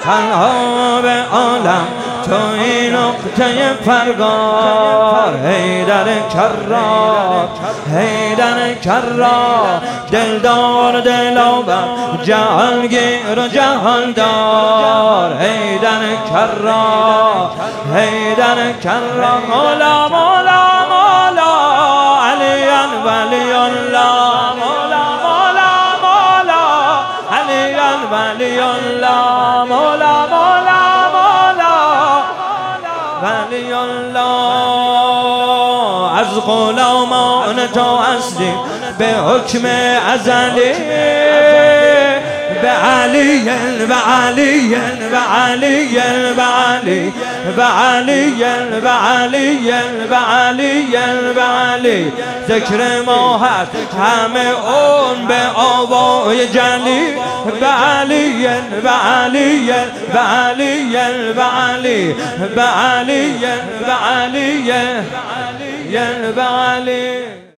تنها به عالم توی نقطه فرقار. حیدر کرار، حیدر کرار، دلدار دلاور، جهانگیر و جهاندار. حیدر کرار، حیدر کرار، مولا مولا مولا علی ولی الله، مولا مولا مولا علی ولی الله، مولا مولا مولا ولی الله. از غلامان تو هستیم به حکم ازلی، به علی و علی و علی و علی و علی و علی و علی و علی. ذکر ما هست همه اون به آوای جلی، به علی و علی و علی و علی و علی و علی و علی.